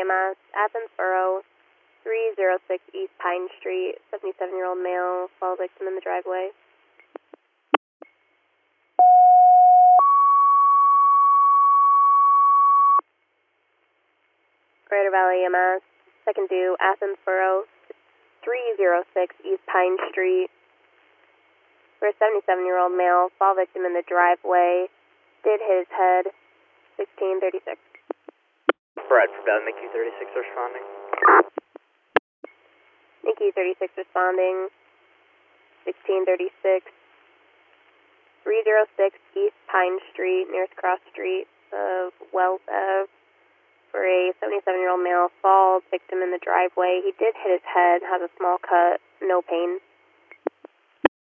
EMS, Athens Borough, 306 East Pine Street, 77-year-old male, fall victim in the driveway. Greater Valley EMS, second due, Athens Borough, 306 East Pine Street, for a 77-year-old male, fall victim in the driveway, did hit his head, 1636. Brad from Valley McHugh 36 responding. Nikki 36 responding, 1636, 306 East Pine Street, nearest cross street of Wells Ave, for a 77-year-old male, fall victim in the driveway. He did hit his head, has a small cut, no pain.